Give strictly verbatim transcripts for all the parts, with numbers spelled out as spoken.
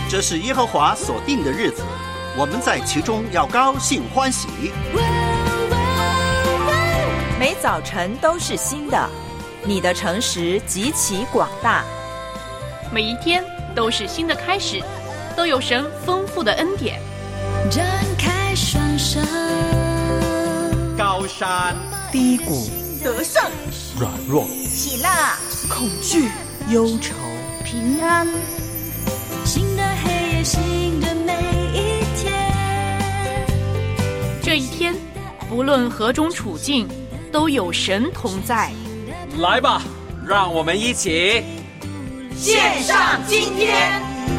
这是耶和华所定的日子，我们在其中要高兴欢喜。 每早晨都是新的，你的诚实极其广大。 每一天都是新的开始，都有神丰富的恩典。 展开双手， 高山低谷， 得胜软弱， 喜乐恐惧忧愁， 平安。 新的黑夜，新的每一天。 这一天，不论何种处境，都有神同在。 来吧，让我们一起献上今天。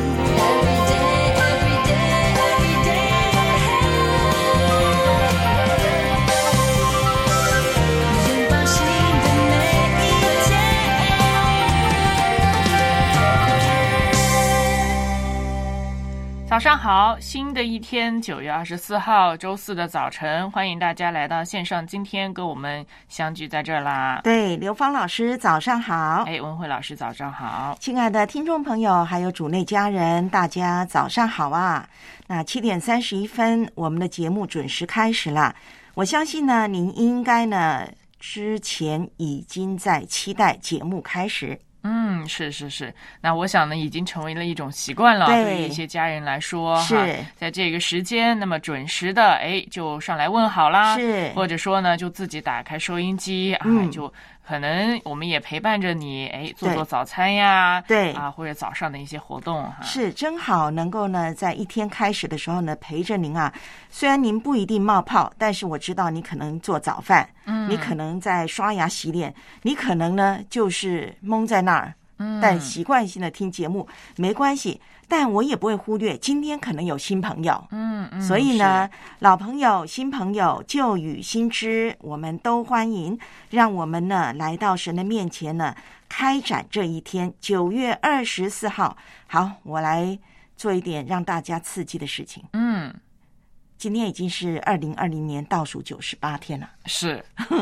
早上好，新的一天，九月二十四号，周四的早晨，欢迎大家来到线上，今天跟我们相聚在这儿啦。 对，刘芳老师早上好。 哎，文慧老师早上好。 亲爱的听众朋友，还有主内家人，大家早上好啊！那七点三十一分，我们的节目准时开始了。我相信呢，您应该呢之前已经在期待节目开始。 嗯，是是是，那我想呢，已经成为了一种习惯了。对于一些家人来说， 是哈，在这个时间，那么准时的，哎，就上来问好啦。 是， 或者说呢，就自己打开收音机、 嗯、 啊，就可能我们也陪伴着你，哎，做做早餐呀， 对啊，或者早上的一些活动哈。 是，正好能够呢，在一天开始的时候呢，陪着您啊。虽然您不一定冒泡，但是我知道你可能做早饭，嗯，你可能在刷牙洗脸，你可能呢就是蒙在那儿。嗯，但习惯性的听节目没关系，但我也不会忽略今天可能有新朋友， 嗯嗯， 所以呢，老朋友、新朋友、旧与新知，我们都欢迎。让我们呢来到神的面前呢，开展这一天。九月二十四号，好，我来做一点让大家刺激的事情。 嗯。 今天已经是二零二零年倒数九十八天了， 是，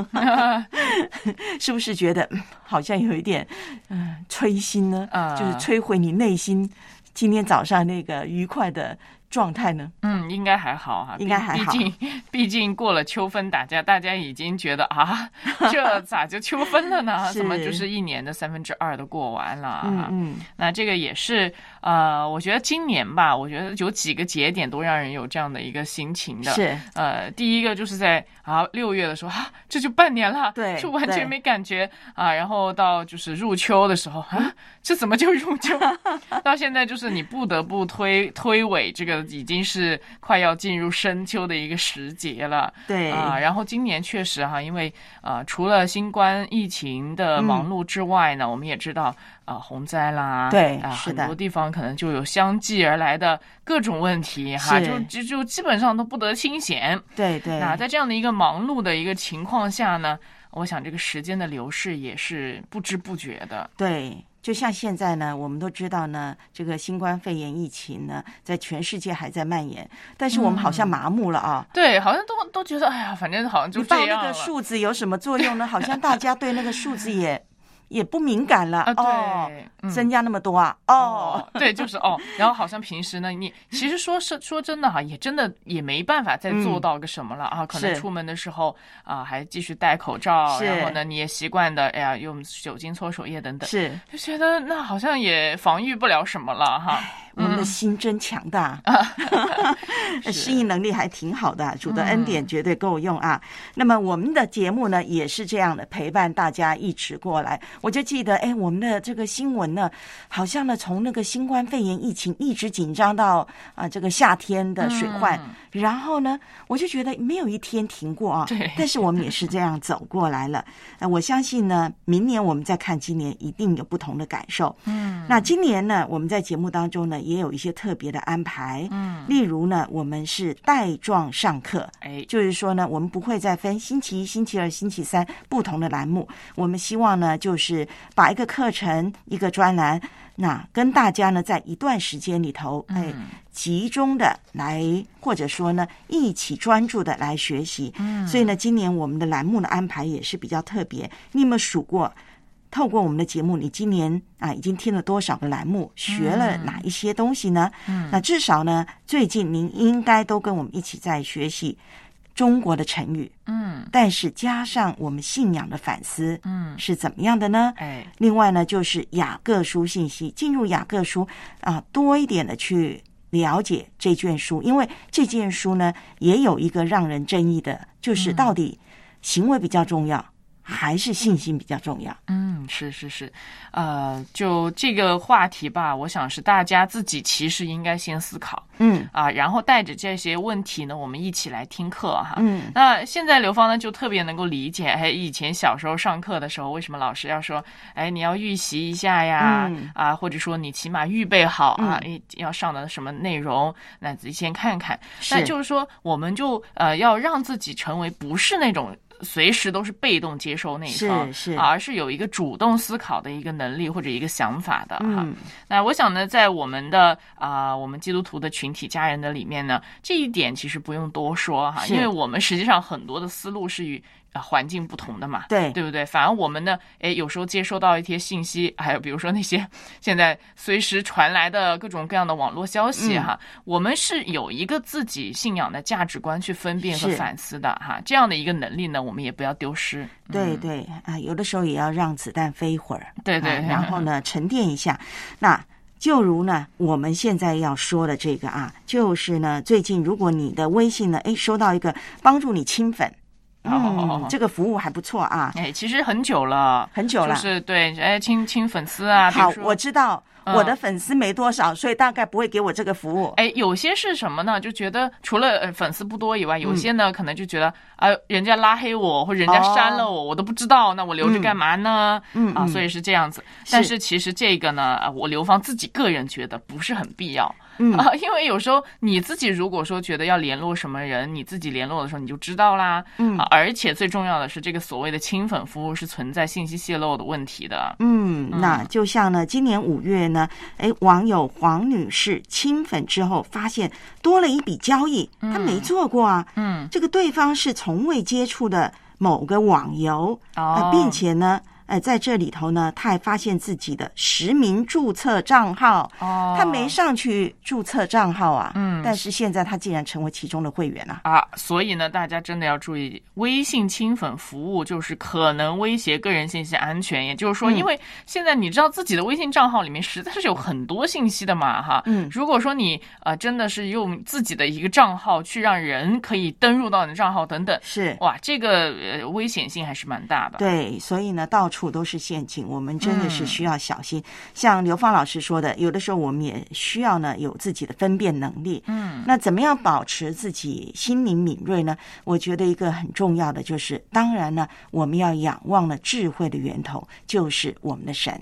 是不是觉得好像有一点嗯摧心呢？啊、uh, ，就是摧毁你内心今天早上那个愉快的状态呢？ 嗯，应该还好哈， 应该还好。 毕竟，毕竟过了秋分，大家大家已经觉得啊，这咋就秋分了呢？怎么就是一年的三分之二都过完了？ 嗯嗯， 那这个也是呃，我觉得今年吧，我觉得有几个节点都让人有这样的一个心情的。 是， 呃，第一个就是在啊六月的时候啊，这就半年了， 对， 就完全没感觉啊。然后到就是入秋的时候啊，这怎么就入秋？到现在就是你不得不推推诿这个。已经是快要进入深秋的一个时节了， 对啊，然后今年确实哈，因为呃，除了新冠疫情的忙碌之外呢，嗯、我们也知道啊、呃，洪灾啦， 对啊、呃， 很多地方可能就有相继而来的各种问题哈，就就就基本上都不得清闲， 对对。 那在这样的一个忙碌的一个情况下呢，我想这个时间的流逝也是不知不觉的， 对。就像现在呢，我们都知道呢，这个新冠肺炎疫情呢，在全世界还在蔓延，但是我们好像麻木了啊。 嗯、对，好像都都觉得，哎呀，反正好像就这样了。 你报那个数字有什么作用呢？好像大家对那个数字也也不敏感了。 啊，对、 哦嗯， 增加那么多啊？哦， 哦对，就是哦。然后好像平时呢，你其实说是说真的哈，也真的也没办法再做到个什么了、嗯、啊。可能出门的时候啊，还继续戴口罩，然后呢，你也习惯的，哎呀，用酒精搓手液等等， 是就觉得那好像也防御不了什么了哈。 我们的心真强大，嗯、适应能力还挺好的，主的恩典绝对够用啊、嗯。那么我们的节目呢，也是这样的，陪伴大家一起过来。我就记得，哎，我们的这个新闻呢，好像呢，从那个新冠肺炎疫情一直紧张到啊、呃、这个夏天的水患、嗯，然后呢，我就觉得没有一天停过啊。 对， 但是我们也是这样走过来了。呃，我相信呢，明年我们再看今年，一定有不同的感受。嗯，那今年呢，我们在节目当中呢，也有一些特别的安排。嗯，例如呢，我们是带状上课，哎，就是说呢，我们不会再分星期一、星期二、星期三不同的栏目。我们希望呢，就是把一个课程、一个专栏，那跟大家呢，在一段时间里头，哎，集中的来，或者说呢，一起专注的来学习。嗯，所以呢，今年我们的栏目的安排也是比较特别。你有没有数过？ 透过我们的节目，你今年啊已经听了多少个栏目，学了哪一些东西呢？嗯，那至少呢，最近您应该都跟我们一起在学习中国的成语，嗯，但是加上我们信仰的反思，嗯，是怎么样的呢？哎，另外呢，就是雅各书信息，进入雅各书啊，多一点的去了解这卷书，因为这件书呢，也有一个让人争议的，就是到底行为比较重要，还是信心比较重要？ 嗯，是是是，呃，就这个话题吧，我想是大家自己其实应该先思考，嗯啊，然后带着这些问题呢，我们一起来听课哈。嗯，那现在刘芳呢就特别能够理解，哎，以前小时候上课的时候，为什么老师要说，哎，你要预习一下呀，嗯、啊，或者说你起码预备好啊，嗯、要上的什么内容，那自己先看看。那就是说，我们就呃要让自己成为不是那种随时都是被动接受那一方， 是是， 而是有一个主动思考的一个能力或者一个想法的哈。嗯、那我想呢，在我们的啊、呃、我们基督徒的群体家人的里面呢，这一点其实不用多说哈，因为我们实际上很多的思路是与啊，环境不同的嘛， 对对不对？反而我们呢，哎，有时候接收到一些信息，还有比如说那些现在随时传来的各种各样的网络消息哈，嗯、我们是有一个自己信仰的价值观去分辨和反思的哈，这样的一个能力呢，我们也不要丢失。 对对啊，有的时候也要让子弹飞一会儿， 对对， 啊、然后呢沉淀一下。那就如呢，我们现在要说的这个啊，就是呢，最近如果你的微信呢，哎，收到一个帮助你清粉。嗯，这个服务还不错啊！ 哎，其实很久了， 很久了， 就是对，哎，清清粉丝啊。 好，我知道。我的粉丝没多少，所以大概不会给我这个服务。 哎，有些是什么呢？就觉得除了粉丝不多以外，有些呢、嗯、可能就觉得啊、呃，人家拉黑我或者人家删了我，哦、我都不知道，那我留着干嘛呢？嗯啊，所以是这样子。但是其实这个呢，我刘芳自己个人觉得不是很必要。嗯啊，因为有时候你自己如果说觉得要联络什么人，你自己联络的时候你就知道啦。嗯、啊，而且最重要的是，这个所谓的清粉服务是存在信息泄露的问题的。 嗯，那就像呢，今年五月呢，哎，网友黄女士清粉之后，发现多了一笔交易，她没做过啊。嗯，这个对方是从未接触的某个网游，哦呃、并且呢。呃，在这里头呢，他还发现自己的实名注册账号，哦，他没上去注册账号啊，嗯，但是现在他竟然成为其中的会员了啊， 啊，所以呢，大家真的要注意，微信清粉服务就是可能威胁个人信息安全，也就是说，因为现在你知道自己的微信账号里面实在是有很多信息的嘛，哈，嗯，如果说你呃真的是用自己的一个账号去让人可以登入到你的账号等等， 是哇，这个呃危险性还是蛮大的， 对，所以呢，到处都是陷阱，我们真的是需要小心。嗯、像刘芳老师说的，有的时候我们也需要呢有自己的分辨能力。嗯，那怎么样保持自己心灵敏锐呢？我觉得一个很重要的就是，当然呢，我们要仰望了智慧的源头，就是我们的神。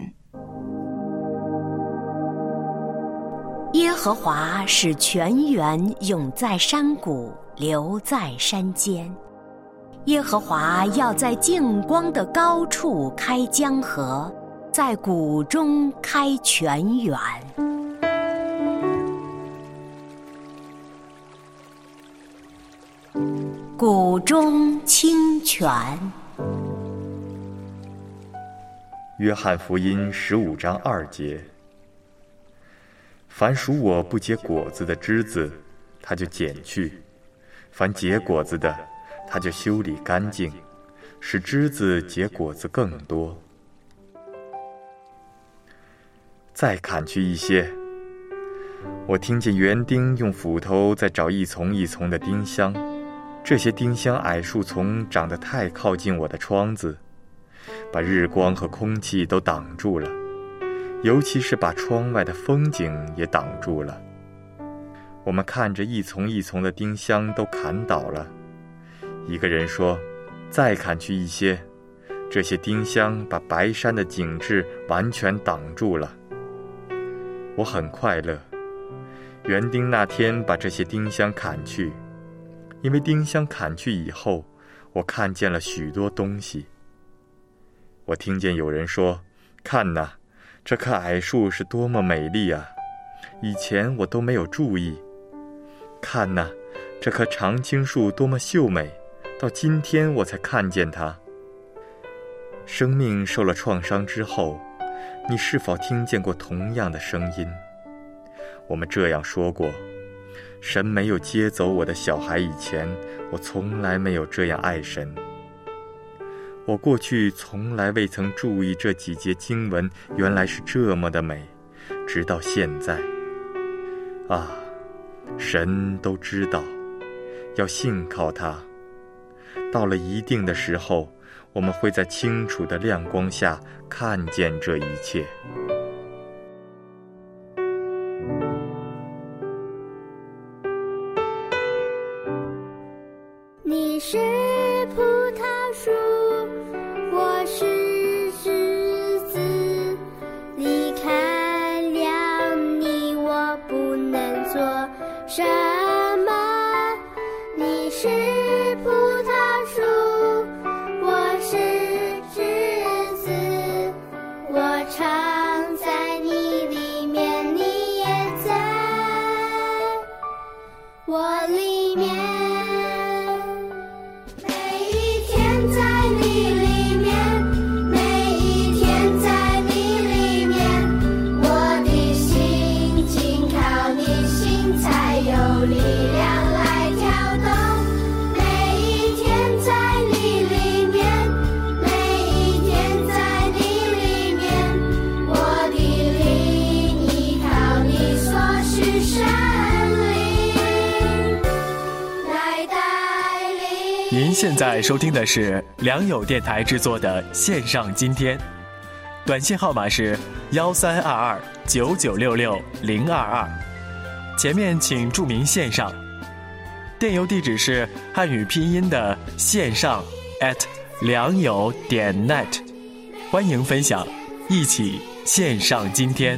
耶和华使泉源涌在山谷，流在山间。耶和华要在净光的高处开江河，在谷中开泉源。谷中清泉。 约翰福音十五章二节：凡属我不结果子的枝子，他就剪去；凡结果子的，他就修理干净，使枝子结果子更多。再砍去一些。我听见园丁用斧头在找一丛一丛的丁香，这些丁香矮树丛长得太靠近我的窗子，把日光和空气都挡住了，尤其是把窗外的风景也挡住了。我们看着一丛一丛的丁香都砍倒了。一个人说：再砍去一些，这些丁香把白山的景致完全挡住了。我很快乐，园丁那天把这些丁香砍去，因为丁香砍去以后，我看见了许多东西。我听见有人说：看哪，这棵矮树是多么美丽啊，以前我都没有注意。看哪，这棵常青树多么秀美，到今天我才看见它。 生命受了创伤之后，你是否听见过同样的声音？我们这样说过，神没有接走我的小孩以前，我从来没有这样爱神。我过去从来未曾注意这几节经文原来是这么的美，直到现在。啊，神都知道，要信靠他。到了一定的时候，我们会在清楚的亮光下看见这一切。 你是葡萄树，我是枝子，离开了你，我不能做什么。你是葡萄树，我是枝子，我常在你里面，你也在我里面。 您现在收听的是良友电台制作的线上今天，短信号码是幺三二二九九六六零二二，前面请注明线上，电邮地址是汉语拼音的线上 at 良友点 net， 欢迎分享，一起线上今天。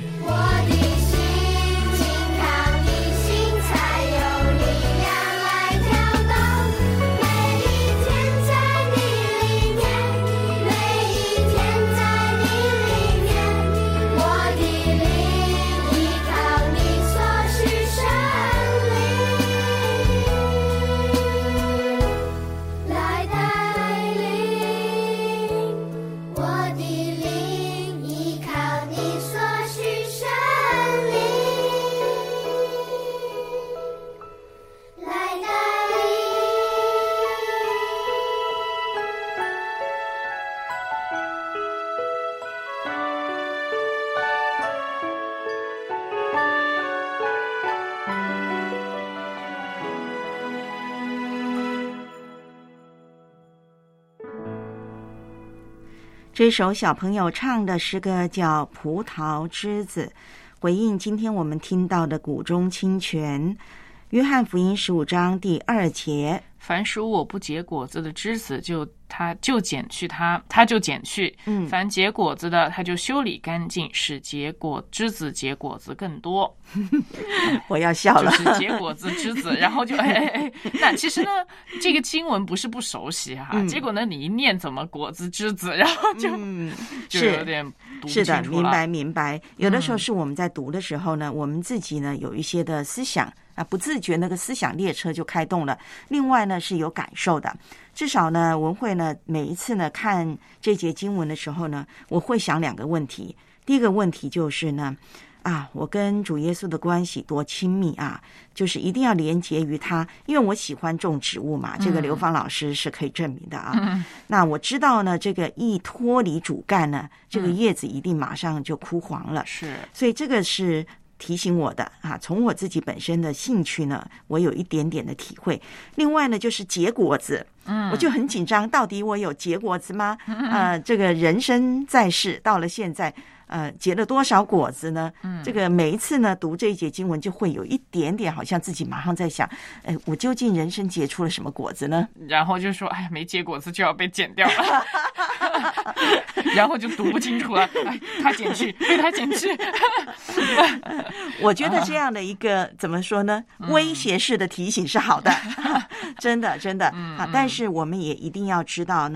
这首小朋友唱的诗歌叫《葡萄枝子》，回应今天我们听到的谷中清泉。约翰福音十五章第二节， 凡属我不结果子的枝子，就他就剪去它，他就剪去。嗯，凡结果子的，他就修理干净，使结果枝子结果子更多。 我要笑了， 就是结果子枝子，然后就哎哎哎。那其实呢，这个经文不是不熟悉哈、啊嗯，结果呢，你一念怎么果子枝子，然后就、嗯、就有点读不清楚了。 是的，明白明白。有的时候是我们在读的时候呢，嗯、我们自己呢有一些的思想。啊，不自觉那个思想列车就开动了。另外呢是有感受的，至少呢文慧呢每一次呢看这节经文的时候呢，我会想两个问题。第一个问题就是呢，啊，我跟主耶稣的关系多亲密啊，就是一定要连结于他，因为我喜欢种植物嘛，这个刘芳老师是可以证明的啊。嗯、那我知道呢，这个一脱离主干呢，这个叶子一定马上就枯黄了。是，所以这个是提醒我的啊，从我自己本身的兴趣呢，我有一点点的体会。另外呢，就是结果子，嗯，我就很紧张，到底我有结果子吗？嗯、呃，这个人生在世，到了现在，呃，结了多少果子呢？嗯，这个每一次呢读这一节经文，就会有一点点好像自己马上在想，哎，我究竟人生结出了什么果子呢？ 然后就说，哎，没结果子就要被剪掉了。然后就读不清楚了，哎，他剪去，被他剪去。 我觉得这样的一个、嗯、怎么说呢？威胁式的提醒是好的，嗯、真的真的、嗯、啊！但是我们也一定要知道呢，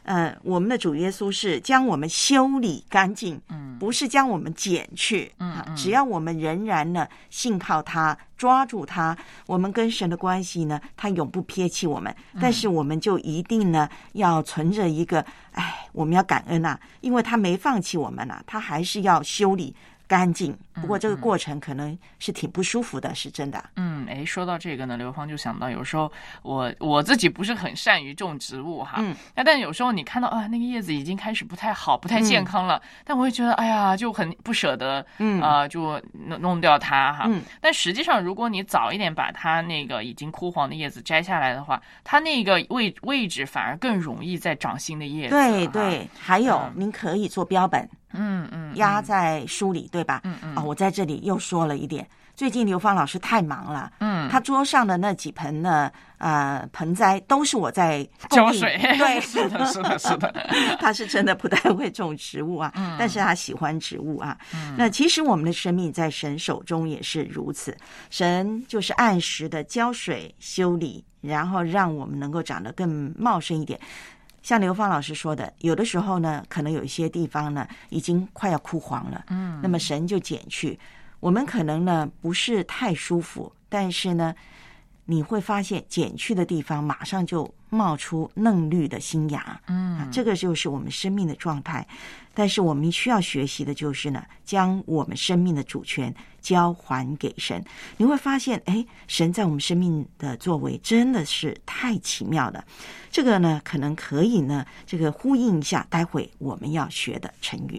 呃，我们的主耶稣是将我们修理干净，嗯，不是将我们剪去，嗯，嗯只要我们仍然呢信靠他，抓住他，我们跟神的关系呢，他永不撇弃我们。但是我们就一定呢要存着一个，哎，我们要感恩啊，因为他没放弃我们啊，他还是要修理干净。不过这个过程可能是挺不舒服的，是真的。 嗯，哎，说到这个呢，刘芳就想到有时候我我自己不是很善于种植物哈，嗯，那但有时候你看到啊那个叶子已经开始不太好，不太健康了，嗯、但我会觉得哎呀就很不舍得，嗯啊、呃、就弄掉它哈。嗯，但实际上如果你早一点把它那个已经枯黄的叶子摘下来的话，它那个位位置反而更容易再长新的叶子。 对对，还有、嗯、您可以做标本。嗯嗯，压在书里，对吧？嗯嗯。哦，我在这里又说了一点，最近刘芳老师太忙了，嗯，他桌上的那几盆呢，呃，盆栽都是我在浇水， 对， 是的，是的，是的。 他是真的不太会种植物啊，嗯、但是他喜欢植物啊。嗯、那其实我们的生命在神手中也是如此，神就是按时的浇水、修理，然后让我们能够长得更茂盛一点。像刘芳老师说的，有的时候呢，可能有一些地方呢，已经快要枯黄了，嗯，那么神就剪去。我们可能呢不是太舒服，但是呢，你会发现剪去的地方马上就冒出嫩绿的新芽，嗯、啊，这个就是我们生命的状态。但是我们需要学习的就是呢，将我们生命的主权交还给神。你会发现，哎，神在我们生命的作为真的是太奇妙了。这个呢，可能可以呢，这个呼应一下待会我们要学的成语。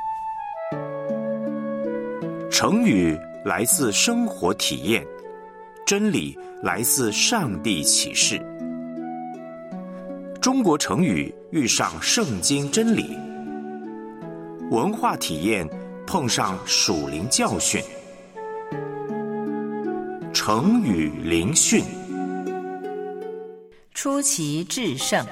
成语来自生活体验，真理来自上帝启示。中国成语遇上圣经真理，文化体验碰上属灵教训。成语灵训。 出奇制胜。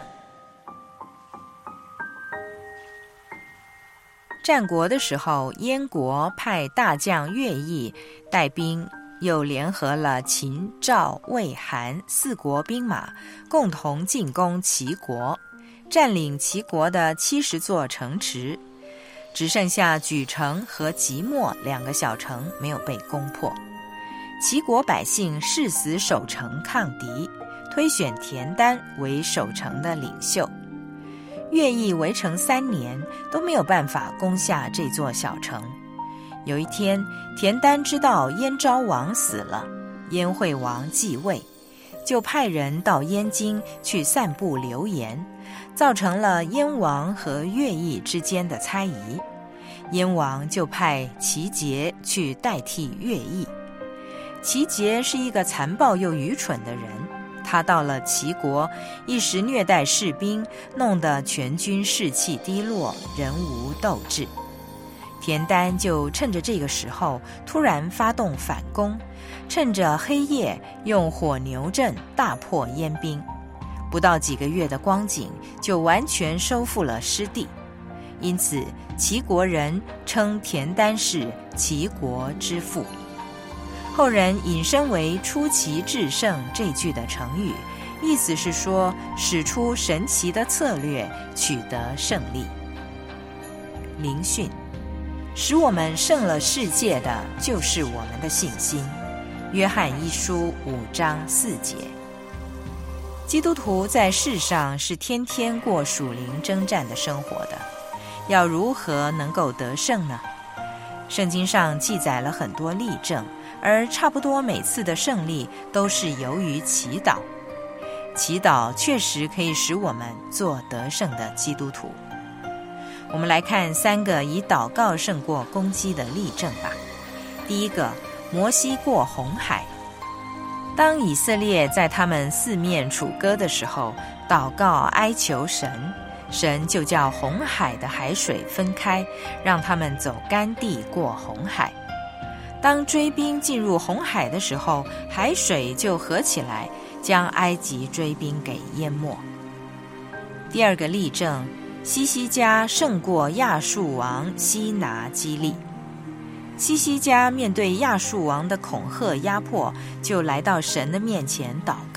战国的时候，燕国派大将乐毅带兵，又联合了秦、赵、魏、韩四国兵马，共同进攻齐国，占领齐国的七十座城池，只剩下莒城和即墨两个小城没有被攻破。齐国百姓誓死守城抗敌，推选田单为守城的领袖。乐毅围城三年都没有办法攻下这座小城。有一天，田单知道燕昭王死了，燕惠王继位，就派人到燕京去散布流言，造成了燕王和乐毅之间的猜疑。燕王就派齐杰去代替乐毅。齐杰是一个残暴又愚蠢的人，他到了齐国，一时虐待士兵，弄得全军士气低落，人无斗志。田单就趁着这个时候突然发动反攻，趁着黑夜用火牛阵大破燕兵，不到几个月的光景就完全收复了失地。因此齐国人称田单是齐国之父。后人引申为出奇制胜这句的成语，意思是说使出神奇的策略，取得胜利。灵训，使我们胜了世界的就是我们的信心。约翰一书五章四节。基督徒在世上是天天过属灵征战的生活的，要如何能够得胜呢？圣经上记载了很多例证，而差不多每次的胜利都是由于祈祷。祈祷确实可以使我们做得胜的基督徒。我们来看三个以祷告胜过攻击的例证吧。第一个，摩西过红海。当以色列在他们四面楚歌的时候，祷告哀求神，神就叫红海的海水分开，让他们走干地过红海。当追兵进入红海的时候，海水就合起来，将埃及追兵给淹没。第二个例证，西西家胜过亚述王西拿基利。西西家面对亚述王的恐吓压迫，就来到神的面前祷告，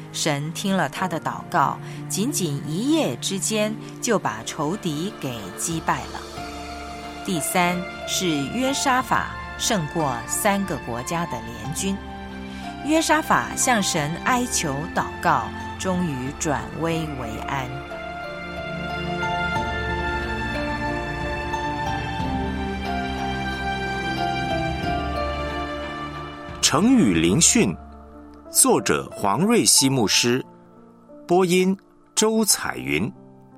神听了他的祷告，仅仅一夜之间就把仇敌给击败了。第三是约沙法胜过三个国家的联军。约沙法向神哀求祷告，终于转危为安。 成语灵讯，作者黄瑞希牧师，播音周彩云。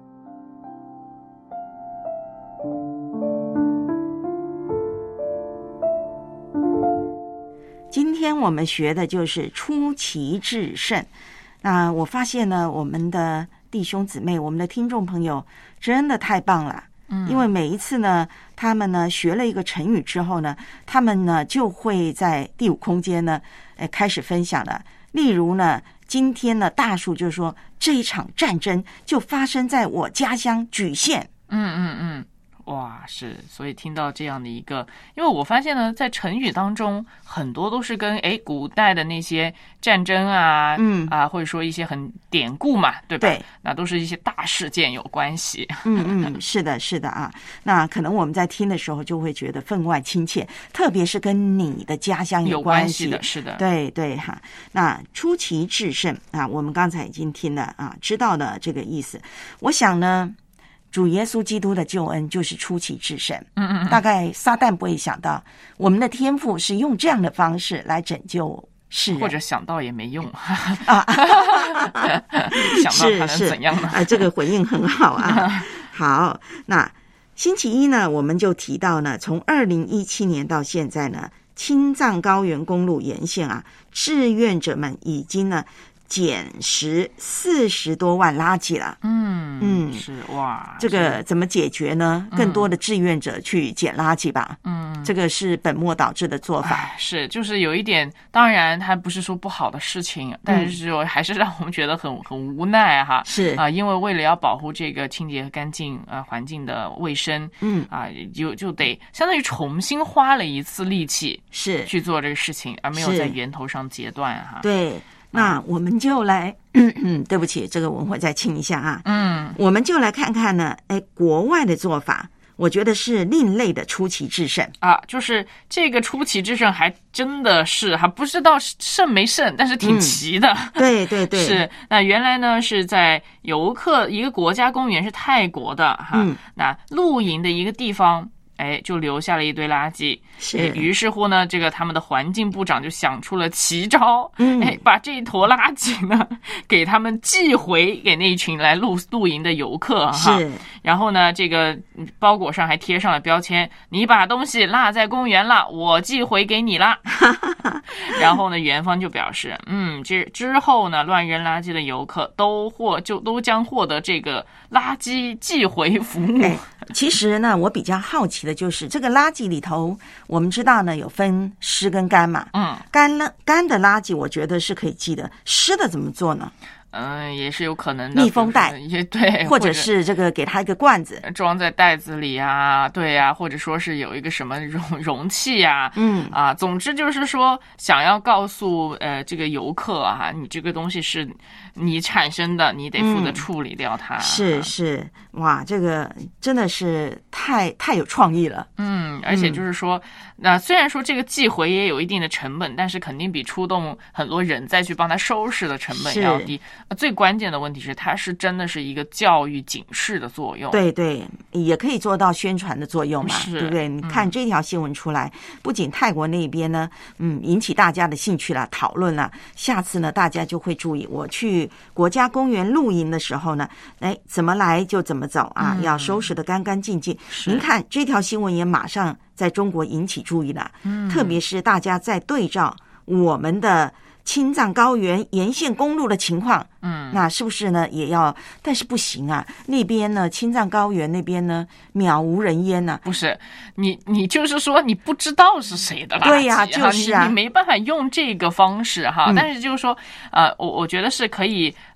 今天我们学的就是出奇制胜。那我发现呢，我们的弟兄姊妹，我们的听众朋友真的太棒了。嗯，因为每一次呢，他们呢学了一个成语之后呢，他们呢就会在第五空间呢，呃，开始分享了。例如呢，今天呢，大树就说这一场战争就发生在我家乡莒县。 嗯嗯嗯。哇，是，所以听到这样的一个，因为我发现呢，在成语当中，很多都是跟哎古代的那些战争啊，嗯啊，或者说一些很典故嘛，对吧？对，那都是一些大事件有关系。 嗯嗯，是的，是的啊。那可能我们在听的时候就会觉得分外亲切，特别是跟你的家乡有关系的，是的， 对对哈。那出奇制胜啊，我们刚才已经听了啊，知道了这个意思。我想呢，主耶稣基督的救恩就是出奇制胜。嗯嗯，大概撒旦不会想到我们的天父是用这样的方式来拯救世人， 或者想到也没用啊。想到他能怎样呢？ 啊，这个回应很好啊。好，那星期一呢，我们就提到呢，从二零一七年到现在呢，青藏高原公路沿线啊，志愿者们已经呢捡拾四十多万垃圾了。嗯嗯，是哇， 这个怎么解决呢？更多的志愿者去捡垃圾吧。嗯，这个是本末倒置的做法。 是，就是有一点，当然它不是说不好的事情，但是就还是让我们觉得很很无奈哈。 是啊，因为为了要保护这个清洁干净啊环境的卫生，嗯啊，就就得相当于重新花了一次力气是去做这个事情，而没有在源头上截断哈。 对。那我们就来，嗯嗯，对不起，这个我会再清一下啊。嗯，我们就来看看呢，哎，国外的做法，我觉得是另类的出奇制胜啊。就是这个出奇制胜还真的是还不知道胜没胜，但是挺奇的。 嗯、对对对， 是。那原来呢是在游客一个国家公园，是泰国的哈。嗯、那露营的一个地方。哎，就留下了一堆垃圾。 是， 于是乎呢，这个他们的环境部长就想出了奇招，嗯，哎，把这一坨垃圾呢，给他们寄回给那一群来露露营的游客哈。 是， 然后呢，这个包裹上还贴上了标签，你把东西落在公园了，我寄回给你啦。然后呢，园方就表示，嗯，这之后呢，乱扔垃圾的游客都获就都将获得这个垃圾寄回服务。 哎，其实呢，我比较好奇的就是这个垃圾里头，我们知道呢有分湿跟干嘛。嗯，干了干的垃圾，我觉得是可以寄的，湿的怎么做呢？ 嗯，也是有可能的， 密封袋也对， 或者是这个给他一个罐子， 装在袋子里啊，对呀、啊，或者说是有一个什么容容器啊，嗯啊，总之就是说想要告诉呃这个游客啊，你这个东西是你产生的，你得负责处理掉它。嗯、 是是，哇，这个真的是太太有创意了。 嗯，而且就是说，嗯、那虽然说这个寄回也有一定的成本，但是肯定比出动很多人再去帮他收拾的成本要低。最关键的问题是，它是真的是一个教育警示的作用。 对对，也可以做到宣传的作用嘛，对不对？你看这条新闻出来，嗯、不仅泰国那边呢，嗯，引起大家的兴趣啦、讨论啦，下次呢，大家就会注意，我去国家公园露营的时候呢，哎，怎么来就怎么走啊，嗯、要收拾得干干净净。您看这条新闻也马上在中国引起注意了，嗯，特别是大家在对照我们的青藏高原沿线公路的情况，嗯，那是不是呢也要？但是不行啊，那边呢青藏高原那边呢渺无人烟呐、啊。 不是你，你就是说你不知道是谁的垃圾， 对呀、啊，就是啊， 你, 你没办法用这个方式哈。嗯、但是就是说，呃，我我觉得是可以，呃。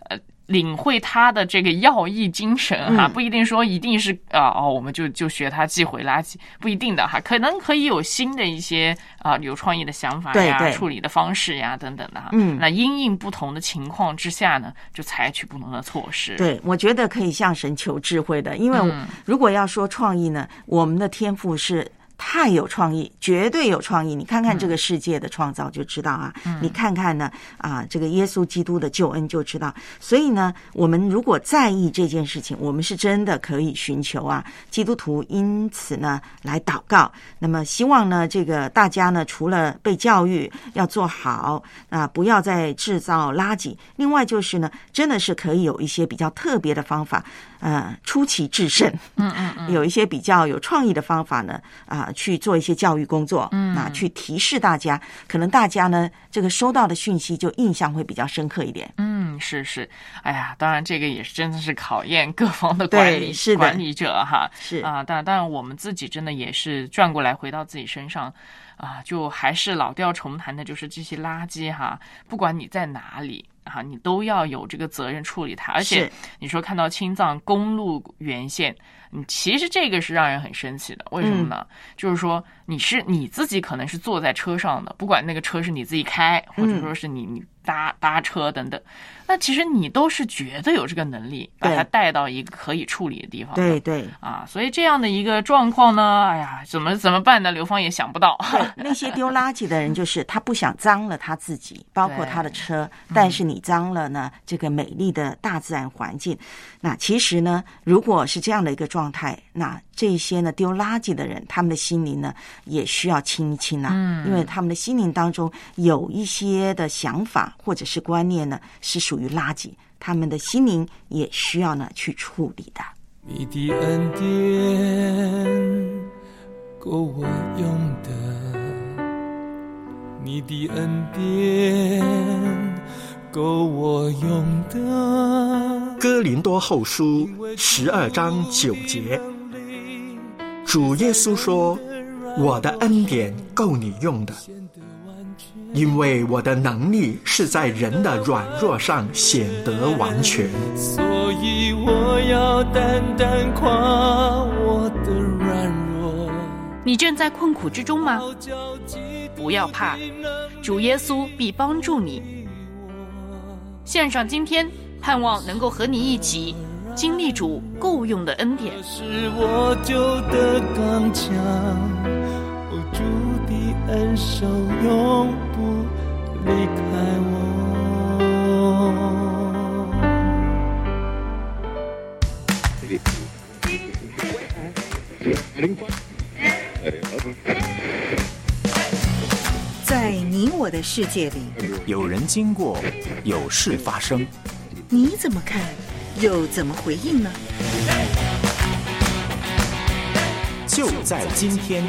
领会他的这个要义精神哈， 嗯、 不一定说一定是啊哦，我们就就学他寄回垃圾，不一定的哈，可能可以有新的一些啊有创意的想法呀、 对对处理的方式呀等等的哈。 嗯， 那因应不同的情况之下呢，就采取不同的措施。 对，我觉得可以向神求智慧的，因为如果要说创意呢，我们的天赋是太有创意，绝对有创意。你看看这个世界的创造就知道啊，嗯、你看看呢啊，这个耶稣基督的救恩就知道。所以呢，我们如果在意这件事情，我们是真的可以寻求啊，基督徒因此呢来祷告。那么希望呢，这个大家呢除了被教育要做好啊，不要再制造垃圾。另外就是呢，真的是可以有一些比较特别的方法，呃，出奇制胜。 嗯嗯嗯， 有一些比较有创意的方法呢，啊、呃。去做一些教育工作， 嗯， 啊，去提示大家，可能大家呢，这个收到的讯息就印象会比较深刻一点。 嗯，是是，哎呀，当然这个也是真的是考验各方的管理是的管理者哈， 是啊，当然当然我们自己真的也是转过来回到自己身上。啊，就还是老调重弹的，就是这些垃圾哈，不管你在哪里啊，你都要有这个责任处理它。而且你说看到青藏公路沿线，你其实这个是让人很生气的。为什么呢？嗯、就是说你是你自己可能是坐在车上的，不管那个车是你自己开，或者说是你你搭搭车等等，那其实你都是觉得有这个能力把它带到一个可以处理的地方的。 对对啊，所以这样的一个状况呢，哎呀，怎么怎么办呢？刘芳也想不到。 对，那些丢垃圾的人，就是他不想脏了他自己，包括他的车，但是你脏了呢，这个美丽的大自然环境。那其实呢，如果是这样的一个状态，那这些呢丢垃圾的人，他们的心灵呢也需要清一清啊，嗯，因为他们的心灵当中有一些的想法或者是观念呢是属于垃圾，他们的心灵也需要呢去处理的。 你的恩典够我用的，你的恩典够我用的。 哥林多后书十二章九节，主耶稣说：“我的恩典够你用的，因为我的能力是在人的软弱上显得完全。” 所以我要单单夸我的软弱。 你正在困苦之中吗？不要怕，主耶稣必帮助你。献上今天，盼望能够和你一起经历主够用的恩典。 是我就得刚强，哦，主的恩手永不离开我。 在你我的世界里， 有人经过，有事发生， 你怎么看，又怎么回应呢？ 就在今天。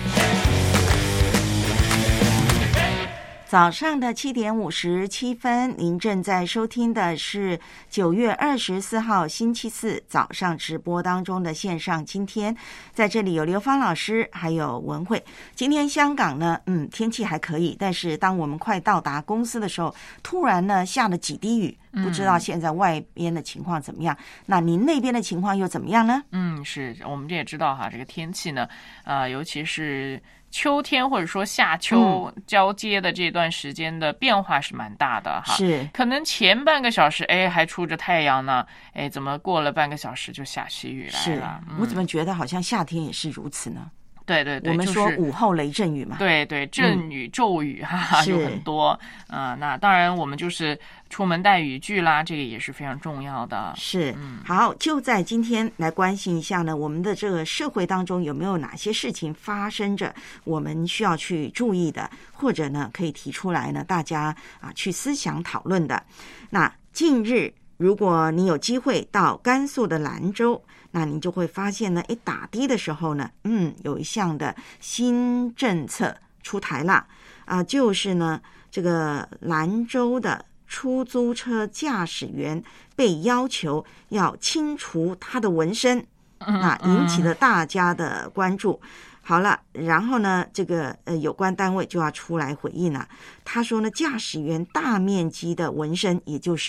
早上的七点五十七分，您正在收听的是九月二十四号星期四早上直播当中的线上今天，在这里有刘芳老师还有文慧。今天香港呢，嗯，天气还可以，但是当我们快到达公司的时候，突然呢下了几滴雨，不知道现在外边的情况怎么样？嗯、那您那边的情况又怎么样呢？ 嗯，是我们这也知道哈，这个天气呢，呃，尤其是秋天或者说夏秋交接的这段时间的变化是蛮大的哈， 是可能前半个小时哎还出着太阳呢，哎怎么过了半个小时就下起雨来了？ 是、嗯、我怎么觉得好像夏天也是如此呢？ 对对对， 我们说午后雷阵雨嘛， 对对，阵雨、嗯、骤雨哈哈有很多啊、呃。那当然我们就是出门带雨具啦，这个也是非常重要的。 是，嗯，好，就在今天来关心一下呢，我们的这个社会当中有没有哪些事情发生着，我们需要去注意的，或者呢可以提出来呢，大家啊去思想讨论的。那近日，如果你有机会到甘肃的兰州，那你就会发现呢，诶，打的的时候呢，嗯，有一项的新政策出台了啊、呃，就是呢，这个兰州的出租车驾驶员被要求要清除他的纹身，那引起了大家的关注。好了，然后呢，这个呃有关单位就要出来回应了。他说呢，驾驶员大面积的纹身，也就是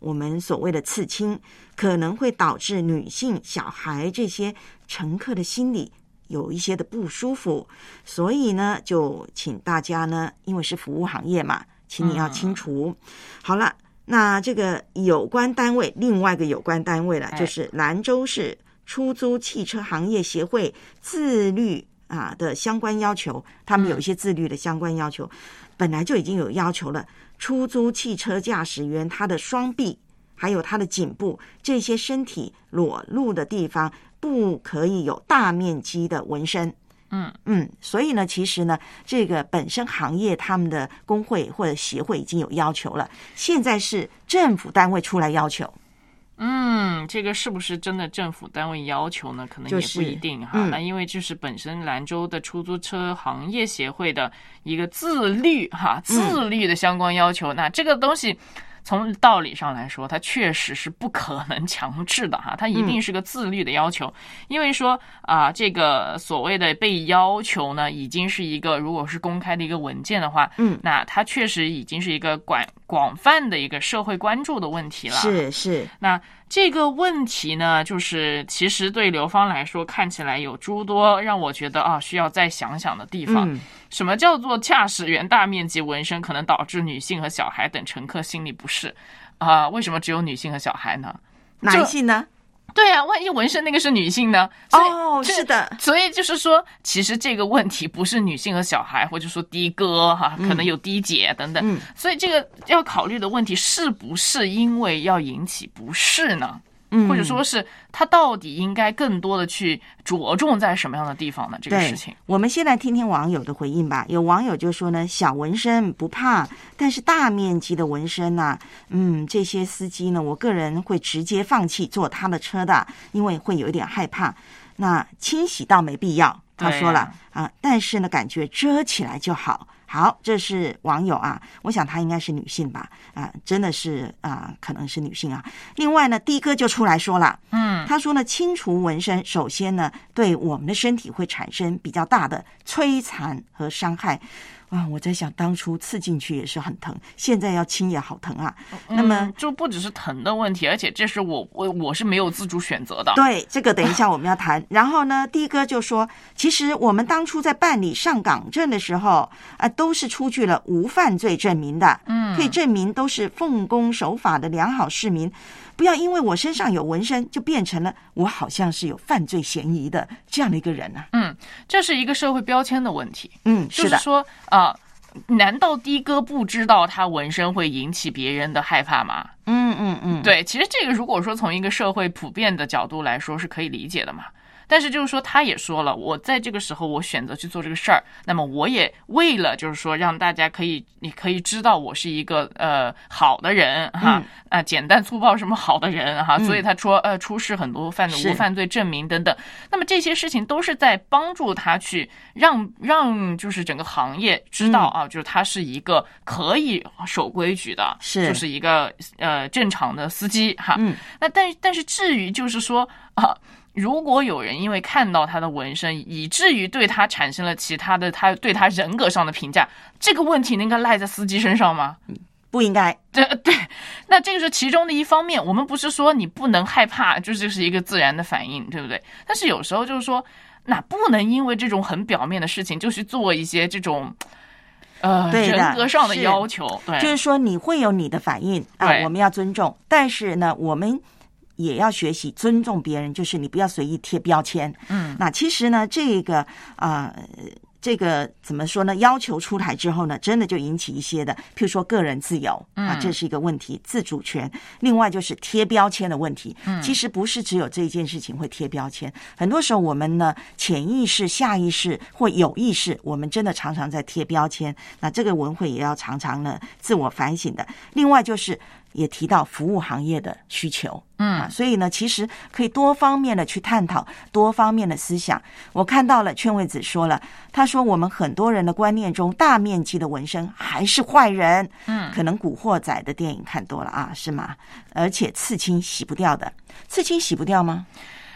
我们所谓的刺青，可能会导致女性、小孩这些乘客的心理有一些的不舒服，所以呢，就请大家呢，因为是服务行业嘛，请你要清除。嗯、好了，那这个有关单位，另外一个有关单位了，哎、就是兰州市出租汽车行业协会自律啊的相关要求，他们有一些自律的相关要求，嗯、本来就已经有要求了。出租汽车驾驶员他的双臂还有他的颈部这些身体裸露的地方不可以有大面积的纹身。嗯嗯，所以呢，其实呢，这个本身行业他们的工会或者协会已经有要求了，现在是政府单位出来要求。 嗯，这个是不是真的政府单位要求呢？可能也不一定哈。就是嗯、那因为就是本身兰州的出租车行业协会的一个自律哈，自律的相关要求，嗯、那这个东西从道理上来说，它确实是不可能强制的哈，它一定是个自律的要求。嗯、因为说啊、呃，这个所谓的被要求呢，已经是一个如果是公开的一个文件的话，嗯，那它确实已经是一个广广泛的一个社会关注的问题了。 是是， 那这个问题呢，就是其实对刘芳来说，看起来有诸多让我觉得啊需要再想想的地方。嗯、什么叫做驾驶员大面积纹身可能导致女性和小孩等乘客心理不适啊、呃？为什么只有女性和小孩呢？ 男性呢？ 对啊，万一纹身那个是女性呢？ 哦，是的， 所以就是说，其实这个问题不是女性和小孩，或者说的哥哈，可能有的姐等等，嗯、所以这个要考虑的问题是不是因为要引起不适呢？嗯、或者说是他到底应该更多的去着重在什么样的地方呢？这个事情， 我们先来听听网友的回应吧。有网友就说呢，小纹身不怕，但是大面积的纹身啊，嗯，这些司机呢，我个人会直接放弃坐他的车的，因为会有一点害怕。那清洗倒没必要，他说了 啊, 啊，但是呢，感觉遮起来就好。好，这是网友啊，我想她应该是女性吧，啊，真的是啊，可能是女性啊。另外呢，的哥就出来说了，嗯，他说呢，清除纹身，首先呢，对我们的身体会产生比较大的摧残和伤害。啊，我在想，当初刺进去也是很疼，现在要清也好疼啊。 嗯、 那么就不只是疼的问题，而且这是我我我是没有自主选择的。 对，这个等一下我们要谈。然后呢，的哥就说，其实我们当初在办理上岗证的时候，啊、呃，都是出具了无犯罪证明的，嗯，可以证明都是奉公守法的良好市民。不要因为我身上有纹身，就变成了我好像是有犯罪嫌疑的这样的一个人啊。 嗯，这是一个社会标签的问题。 嗯，是的， 就是说啊、呃，难道的哥不知道他纹身会引起别人的害怕吗？ 嗯嗯嗯， 对，其实这个如果说从一个社会普遍的角度来说是可以理解的嘛。但是就是说，他也说了，我在这个时候我选择去做这个事儿，那么我也为了就是说让大家可以，你可以知道我是一个呃好的人哈，啊、呃、简单粗暴什么好的人哈，嗯、所以他说呃出示很多犯无犯罪证明等等，那么这些事情都是在帮助他去让让就是整个行业知道啊，嗯、就是他是一个可以守规矩的， 是就是一个呃正常的司机哈。 嗯， 那但但是至于就是说啊。如果有人因为看到他的纹身，以至于对他产生了其他的他对他人格上的评价，这个问题应该赖在司机身上吗？ 不应该。 对对，那这个是其中的一方面。我们不是说你不能害怕，就这是一个自然的反应，对不对？但是有时候就是说，那不能因为这种很表面的事情，就去做一些这种。呃，人格上的要求，对， 就是说你会有你的反应啊，我们要尊重，但是呢，我们也要学习尊重别人，就是你不要随意贴标签。嗯，那其实呢，这个啊、呃，这个怎么说呢？要求出台之后呢，真的就引起一些的，譬如说个人自由啊，这是一个问题，自主权。另外就是贴标签的问题。嗯，其实不是只有这一件事情会贴标签，很多时候我们呢，潜意识、下意识或有意识，我们真的常常在贴标签。那这个文会也要常常呢自我反省的。另外就是。也提到服务行业的需求，嗯、啊，所以呢，其实可以多方面的去探讨，多方面的思想。我看到了劝慰子说了，他说我们很多人的观念中，大面积的纹身还是坏人，嗯，可能古惑仔的电影看多了啊，是吗？而且刺青洗不掉的，刺青洗不掉吗？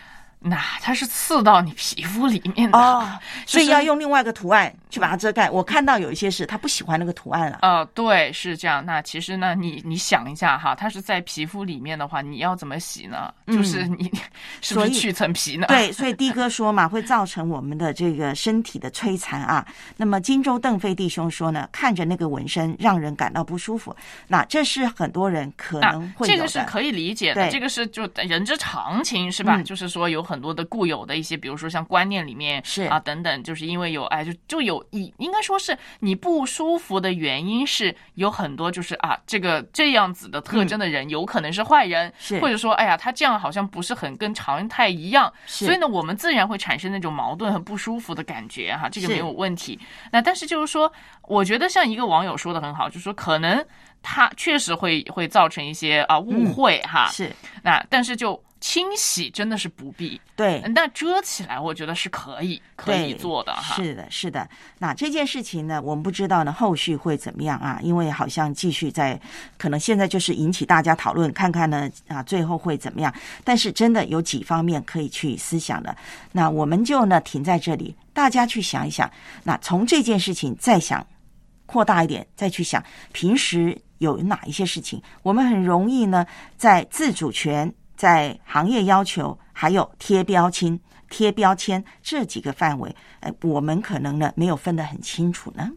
那它是刺到你皮肤里面的哦， 就是、 所以要用另外一个图案去把它遮盖。我看到有一些是他不喜欢那个图案了。 呃，对，是这样。那其实呢，你你想一下哈，它是在皮肤里面的话，你要怎么洗呢？嗯、就是你是不是去层皮呢？ 对，所以的哥说嘛，会造成我们的这个身体的摧残啊。那么荆州邓飞弟兄说呢，看着那个纹身让人感到不舒服。那这是很多人可能会有的、啊、 这个是可以理解的，这个是就人之常情，是吧？嗯、就是说有很多的固有的一些，比如说像观念里面是啊等等，就是因为有哎就就有以应该说是你不舒服的原因是有很多就是啊这个这样子的特征的人、嗯、有可能是坏人， 是或者说哎呀他这样好像不是很跟常态一样，所以呢我们自然会产生那种矛盾和不舒服的感觉哈，这个没有问题。那但是就是说，我觉得像一个网友说的很好，就是说可能它确实会会造成一些啊误会、嗯、哈， 是那但是就清洗真的是不必， 对， 但遮起来我觉得是可以可以做的哈。 是的，是的。那这件事情呢，我们不知道呢后续会怎么样啊，因为好像继续在，可能现在就是引起大家讨论，看看呢啊最后会怎么样。但是真的有几方面可以去思想的，那我们就呢停在这里，大家去想一想。那从这件事情再想扩大一点，再去想平时有哪一些事情，我们很容易呢在自主权、在行业要求还有贴标签贴标签这几个范围，呃，我们可能呢没有分得很清楚呢。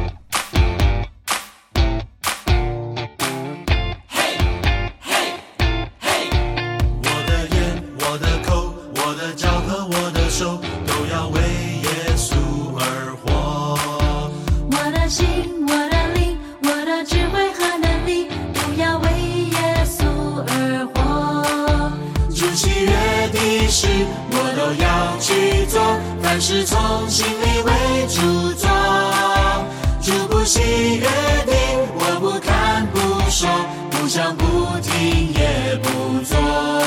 我的眼、我的口、我的脚和我的手，都要为耶稣而活。 我的心、我的灵、我的智慧和能力，都要为耶稣而活。 主喜悦的事我都要去做，凡事从心里为主做。主不喜悦的我不看不说，不想不听也不做。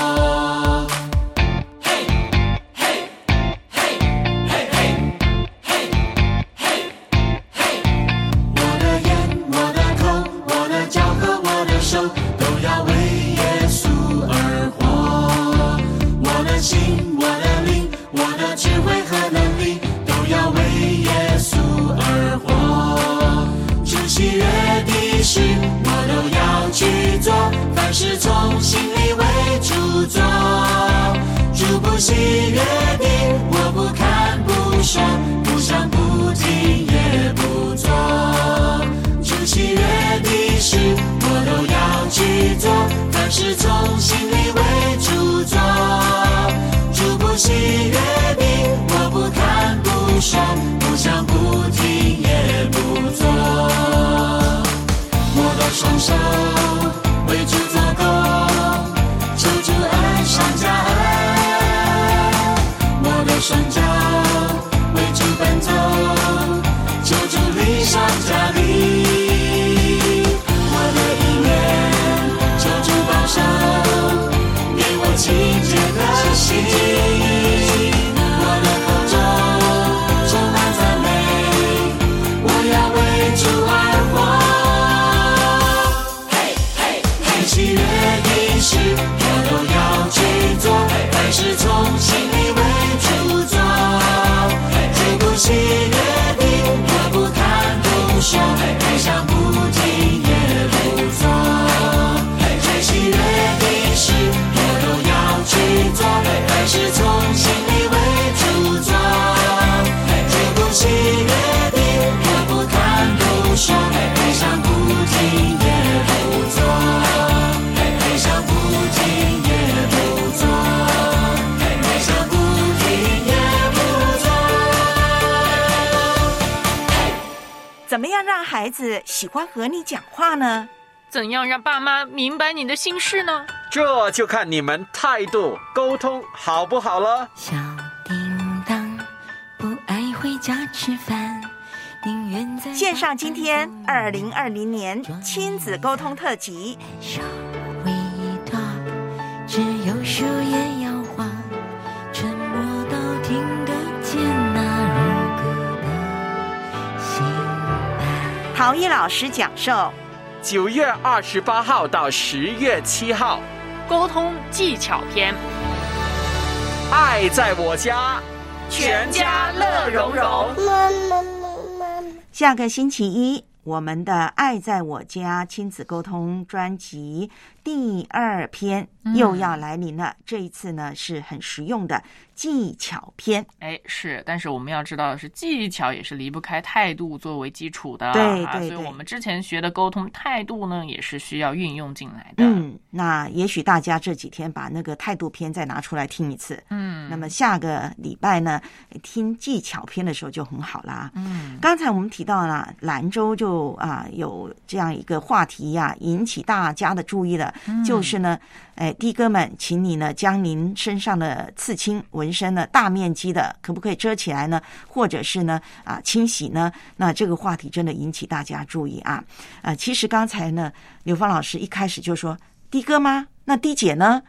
嘿嘿嘿嘿嘿嘿嘿嘿，我的眼、我的口、我的脚和我的手，都要为耶稣而活。我的心、我的灵、我的智慧和能力，都要为耶稣而活。主喜悦的事我都要去做，凡事从心里为主做。主不喜悦的我不看不说，不想不听也不做。主喜悦的事我都要去做，凡事从心里为主做。主不喜悦的我不看不说，不想不听也不做。我的双手为主做工，求主恩上加恩。我的双脚为主奔走，求主力上加力。我的意念求主保守，给我清洁的心。我的口中充满赞美，我要为主而活。喜悦的事我都要去做，凡事从心里为主做。主不喜悦的我不看不说，不想不听也不做。最喜悦的事我都要去做，凡事从心里为主做。主不喜悦的我不看不说，不想不听也不做。想不听也不做，没想不听也不做。 怎么样让孩子喜欢和你讲话呢？ 怎样让爸妈明白你的心事呢？ 这就看你们态度沟通好不好了。 小叮当不爱回家吃饭，宁愿在线上今天二零二零年亲子沟通特辑。 只有树叶摇晃，沉默到听得见那如歌的心伴。 陶一老师讲授， 九月二十八号到十月七号， 沟通技巧篇。 爱在我家， 全家乐融融。 下个星期一，我们的《爱在我家》亲子沟通专辑第二篇又要来临了。嗯、这一次呢是很实用的技巧篇。 哎，是，但是我们要知道的是，技巧也是离不开态度作为基础的。 对对对、啊， 所以我们之前学的沟通态度呢，也是需要运用进来的。 嗯，那也许大家这几天把那个态度篇再拿出来听一次。嗯，那么下个礼拜呢，听技巧篇的时候就很好啦。嗯，刚才我们提到了兰州就啊有这样一个话题呀、啊，引起大家的注意了，嗯、就是呢。哎，的哥们，请你呢将您身上的刺青纹身呢大面积的可不可以遮起来呢？或者是呢啊清洗呢？那这个话题真的引起大家注意啊！啊，其实刚才呢刘芳老师一开始就说的哥吗？那的姐呢？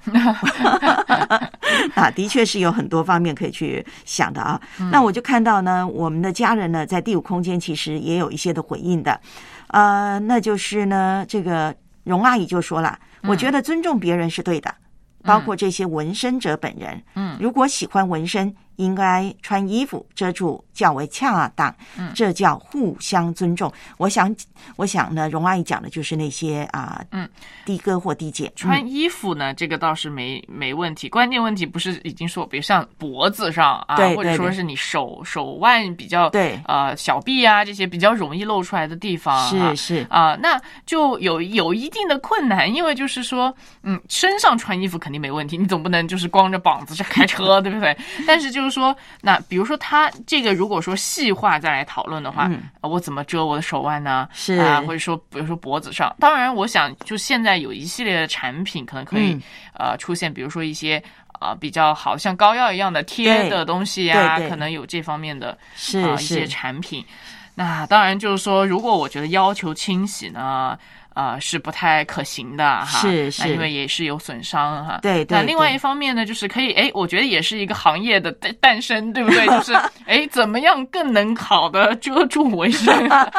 啊，的确是有很多方面可以去想的啊。嗯、那我就看到呢，我们的家人呢在第五空间其实也有一些的回应的，呃，那就是呢这个荣阿姨就说了。我觉得尊重别人是对的，包括这些纹身者本人。嗯，如果喜欢纹身，应该穿衣服遮住较为恰当，嗯，这叫互相尊重。我想，我想呢，荣阿姨讲的就是那些啊，呃、嗯，的哥或的姐穿衣服呢，嗯、这个倒是没没问题。关键问题不是已经说，比如像脖子上啊， 对对对， 或者说是你手手腕比较对呃小臂啊这些比较容易露出来的地方， 是是啊、呃，那就有有一定的困难，因为就是说，嗯，身上穿衣服肯定没问题，你总不能就是光着膀子去开车，对不对？但是就是说，那比如说他这个如果说细化再来讨论的话，嗯呃、我怎么遮我的手腕呢？ 是啊、呃，或者说比如说脖子上，当然我想就现在有一系列的产品可能可以、嗯、呃出现，比如说一些啊、呃、比较好像膏药一样的贴的东西啊，可能有这方面的是、 呃、一些产品。那当然就是说，如果我觉得要求清洗呢。啊、呃，是不太可行的哈， 是是， 因为也是有损伤哈。 对 对, 对。 那另外一方面呢，就是可以，哎，我觉得也是一个行业的诞生，对不对？就是，哎，怎么样更能好的遮住纹身？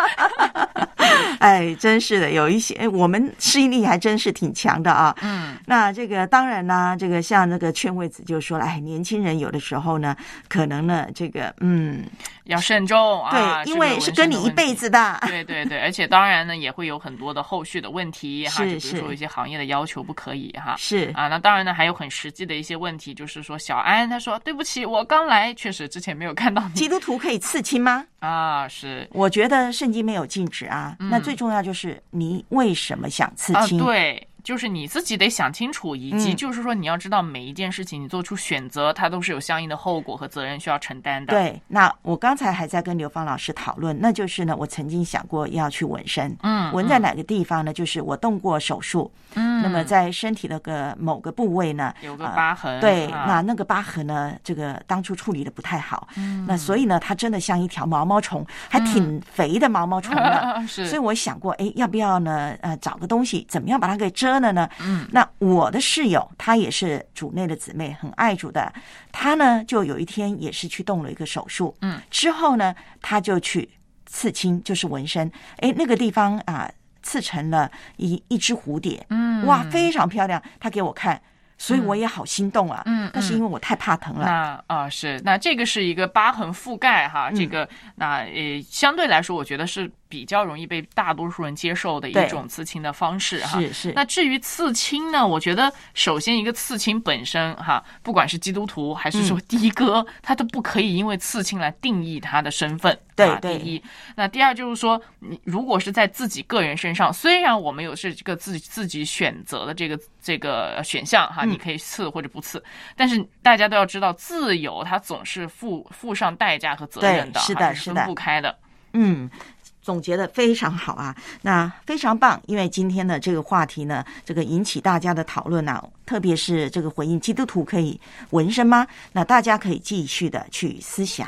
哎，真是的，有一些我们适应力还真是挺强的啊。 嗯。 那这个当然呢，这个像那个劝慰子就说了，哎，年轻人有的时候呢，可能呢，这个嗯。 要慎重啊， 对，因为是跟你一辈子的。 对对对，而且当然呢，也会有很多的后续的问题哈， 是就比如说一些行业的要求不可以哈。 是啊，那当然呢，还有很实际的一些问题，就是说小安他说对不起，我刚来，确实之前没有看到你。 基督徒可以刺青吗？ 啊，是。 我觉得圣经没有禁止啊，嗯、那最重要就是你为什么想刺青？ 啊、对。就是你自己得想清楚，以及就是说你要知道每一件事情你做出选择，它都是有相应的后果和责任需要承担的。 对，那我刚才还在跟刘芳老师讨论，那就是呢，我曾经想过要去纹身，嗯，纹在哪个地方呢？就是我动过手术，嗯，那么在身体的个某个部位呢， 有个疤痕， 呃、对，啊、那那个疤痕呢，这个当初处理的不太好，嗯，那所以呢，它真的像一条毛毛虫，还挺肥的毛毛虫呢， 嗯、是， 所以我想过，哎，要不要呢？呃，找个东西怎么样把它给遮了呢？嗯，那我的室友她也是主内的姊妹，很爱主的。她呢，就有一天也是去动了一个手术，嗯，之后呢，她就去刺青，就是纹身。哎，那个地方啊，刺成了一一只蝴蝶，嗯，哇，非常漂亮。她给我看。所以我也好心动啊，嗯，但是因为我太怕疼了。 那啊、呃、是，那这个是一个疤痕覆盖哈，嗯、这个那呃相对来说，我觉得是比较容易被大多数人接受的一种刺青的方式哈。 是是。 那至于刺青呢，我觉得首先一个刺青本身哈，不管是基督徒还是说的哥，嗯、他都不可以因为刺青来定义他的身份。 对对。 第一，那第二就是说，你如果是在自己个人身上，虽然我们有是这个自己自己选择的这个这个选项哈。你可以刺或者不刺，但是大家都要知道，自由它总是付付上代价和责任的， 是的， 是分不开的。 嗯，总结的非常好啊，那非常棒。因为今天的这个话题呢，这个引起大家的讨论啊，特别是这个回应基督徒可以纹身吗？那大家可以继续的去思想。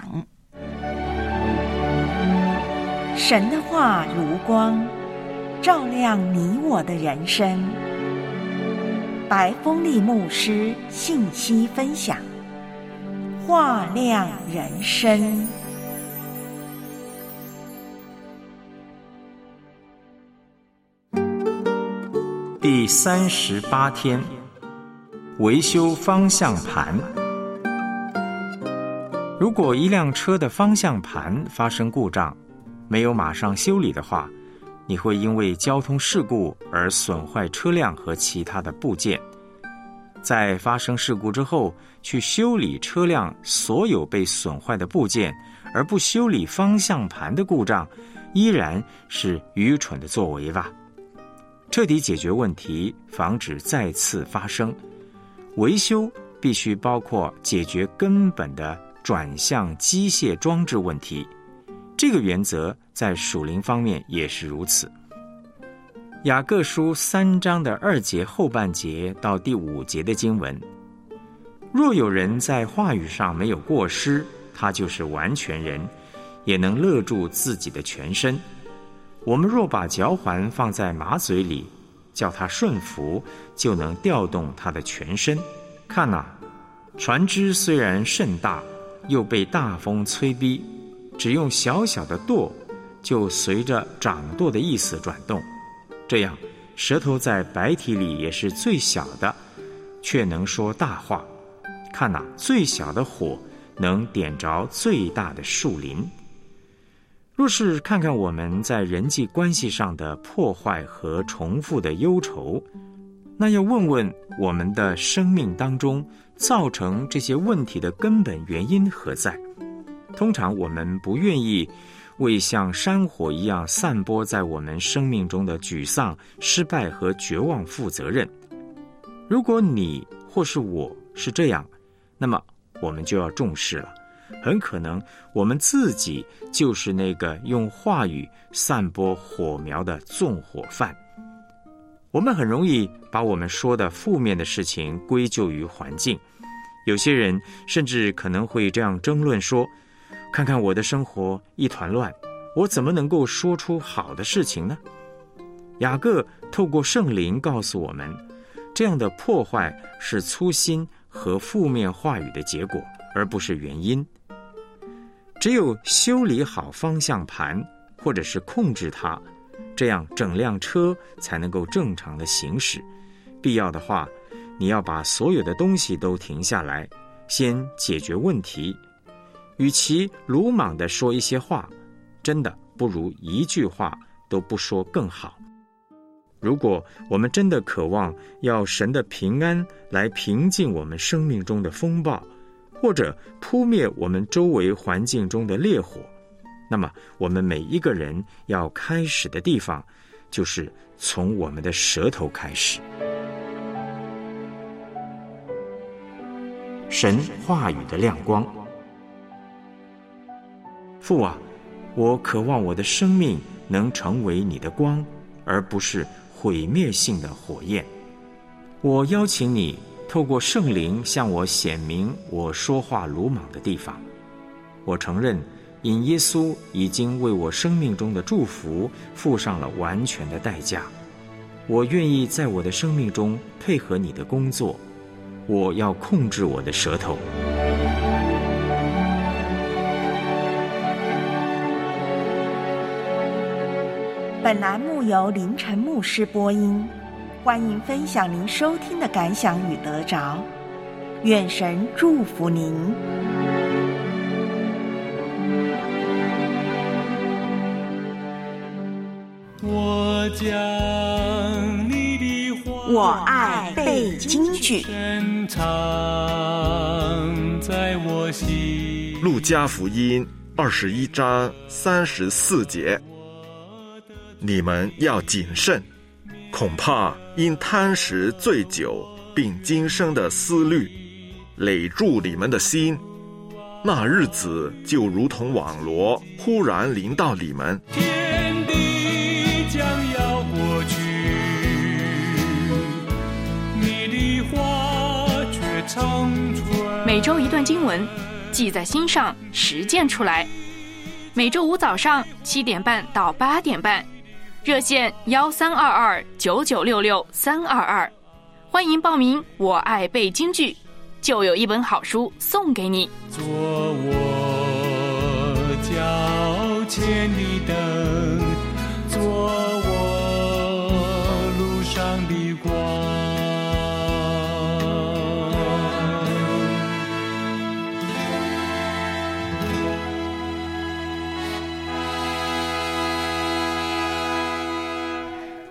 神的话如光，照亮你我的人生。白风利牧师信息分享，话亮人生。 第三十八天，维修方向盘。 如果一辆车的方向盘发生故障，没有马上修理的话，你会因为交通事故而损坏车辆和其他的部件。在发生事故之后，去修理车辆所有被损坏的部件，而不修理方向盘的故障，依然是愚蠢的作为吧。彻底解决问题，防止再次发生。维修必须包括解决根本的转向机械装置问题，这个原则在属灵方面也是如此。雅各书三章的二节后半节到第五节的经文，若有人在话语上没有过失，他就是完全人，也能勒住自己的全身。我们若把嚼环放在马嘴里，叫它顺服，就能调动它的全身。看哪、啊，船只虽然甚大，又被大风催逼，只用小小的舵，就随着掌舵的意思转动。这样，舌头在白体里也是最小的，却能说大话。看哪、啊，最小的火能点着最大的树林。若是看看我们在人际关系上的破坏和重复的忧愁，那要问问我们的生命当中造成这些问题的根本原因何在。通常我们不愿意为像山火一样散播在我们生命中的沮丧、失败和绝望负责任。如果你或是我是这样，那么我们就要重视了。很可能我们自己就是那个用话语散播火苗的纵火犯。我们很容易把我们说的负面的事情归咎于环境，有些人甚至可能会这样争论说，看看我的生活一团乱，我怎么能够说出好的事情呢？雅各透过圣灵告诉我们，这样的破坏是粗心和负面话语的结果，而不是原因。只有修理好方向盘，或者是控制它，这样整辆车才能够正常的行驶。必要的话，你要把所有的东西都停下来，先解决问题。与其鲁莽地说一些话，真的不如一句话都不说更好。如果我们真的渴望要神的平安来平静我们生命中的风暴，或者扑灭我们周围环境中的烈火，那么我们每一个人要开始的地方，就是从我们的舌头开始。神话语的亮光。父啊，我渴望我的生命能成为你的光，而不是毁灭性的火焰。我邀请你透过圣灵向我显明我说话鲁莽的地方。我承认因耶稣已经为我生命中的祝福付上了完全的代价，我愿意在我的生命中配合你的工作。我要控制我的舌头。 本栏目由凌晨牧师播音，欢迎分享您收听的感想与得着，愿神祝福您。 我将你的话， 我爱背京剧， 深藏在我心。 路加福音二十一章三十四节，你们要谨慎，恐怕因贪食醉酒并今生的思虑累住你们的心，那日子就如同网罗忽然临到你们。 天地将要过去，你的话却长存。 每周一段经文，记在心上，实践出来。每周五早上七点半到八点半，热线幺三二二九九六六三二二，欢迎报名。我爱背京剧，就有一本好书送给你。 做我脚前的灯，做我路上的光。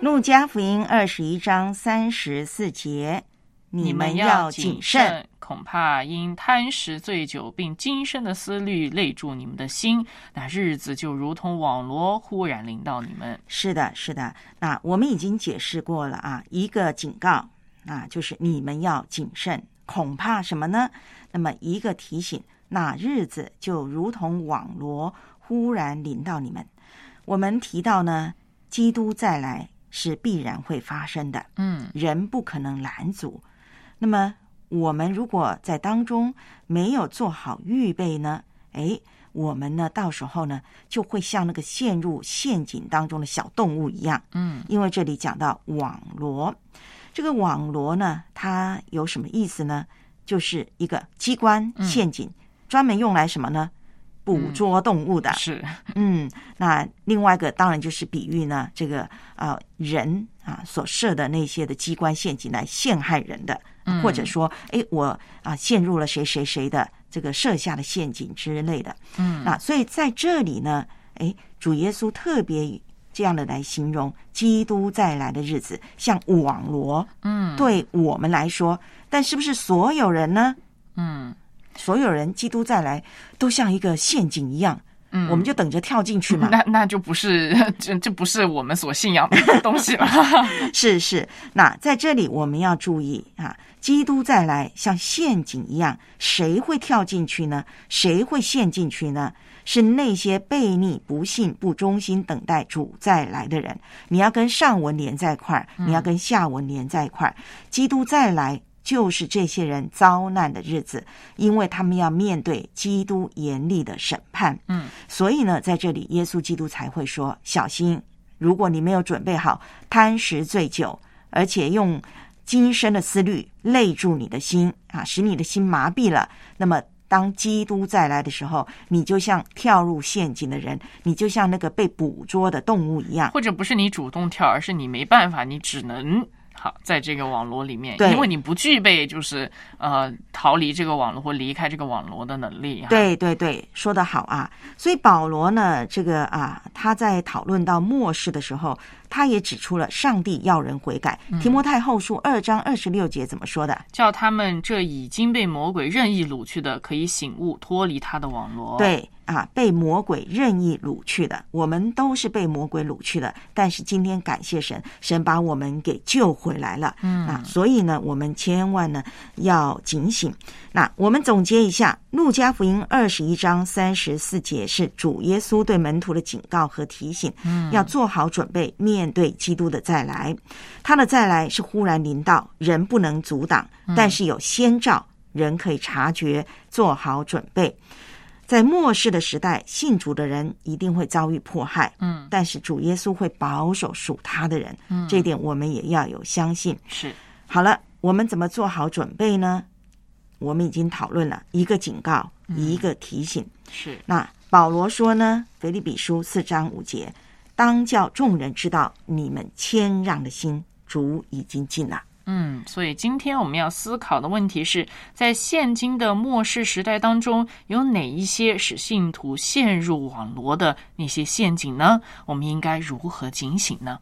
路加福音二十一章三十四节，你们要谨慎， 恐怕因贪食醉酒并今生的思虑累住你们的心，那日子就如同网罗忽然临到你们。 是的，是的。那我们已经解释过了啊，一个警告啊，就是你们要谨慎，恐怕什么呢？那么一个提醒，那日子就如同网罗忽然临到你们。我们提到呢，基督再来是必然会发生的， 嗯， 人不可能拦阻。那么我们如果在当中没有做好预备呢，诶，我们呢到时候呢就会像那个陷入陷阱当中的小动物一样， 嗯， 因为这里讲到网罗，这个网罗呢，它有什么意思呢？就是一个机关陷阱，嗯，专门用来什么呢？捕捉动物的， 嗯，是， 嗯，那另外一个当然就是比喻呢，这个呃人啊所设的那些的机关陷阱来陷害人的， 嗯， 或者说，哎，我啊陷入了谁谁谁的这个设下的陷阱之类的， 嗯， 那所以在这里呢，哎，主耶稣特别这样的来形容基督再来的日子像网罗， 嗯， 对我们来说，但是不是所有人呢？ 嗯。 所有人基督再来都像一个陷阱一样， 嗯， 我们就等着跳进去嘛。 那那就不是，这这不是我们所信仰的东西了。 是是，那在这里我们要注意啊，基督再来像陷阱一样，谁会跳进去呢？谁会陷进去呢？是那些悖逆、不信、不忠心等待主再来的人。你要跟上文连在一块儿，你要跟下文连在一块儿，嗯，基督再来就是这些人遭难的日子，因为他们要面对基督严厉的审判。 嗯， 所以呢，在这里耶稣基督才会说，小心，如果你没有准备好，贪食醉酒，而且用今生的思虑累住你的心啊，使你的心麻痹了，那么当基督再来的时候，你就像跳入陷阱的人，你就像那个被捕捉的动物一样。 或者不是你主动跳，而是你没办法，你只能好在这个网罗里面， 因为你不具备就是呃逃离这个网罗或离开这个网罗的能力。 对对对，说得好啊！所以保罗呢，这个啊，他在讨论到末世的时候，他也指出了上帝要人悔改。 嗯， 提摩太后书二章二十六节怎么说的？ 叫他们这已经被魔鬼任意掳去的，可以醒悟，脱离他的网罗。 对啊，被魔鬼任意掳去的，我们都是被魔鬼掳去的。但是今天感谢神，神把我们给救回来了。 嗯啊，所以呢，我们千万呢要警醒。那我们总结一下，路加福音二十一章三十四节是主耶稣对门徒的警告和提醒， 嗯， 要做好准备面对基督的再来。他的再来是忽然临到，人不能阻挡，但是有先兆，人可以察觉，做好准备。在末世的时代，信主的人一定会遭遇迫害， 嗯， 但是主耶稣会保守属他的人， 嗯， 这一点我们也要有相信。 是， 好了，我们怎么做好准备呢？我们已经讨论了一个警告， 嗯， 一个提醒。 是， 那保罗说呢，腓立比书四章五节，当叫众人知道你们谦让的心，主已经尽了。 嗯，所以今天我们要思考的问题是，在现今的末世时代当中，有哪一些使信徒陷入网罗的那些陷阱呢？我们应该如何警醒呢？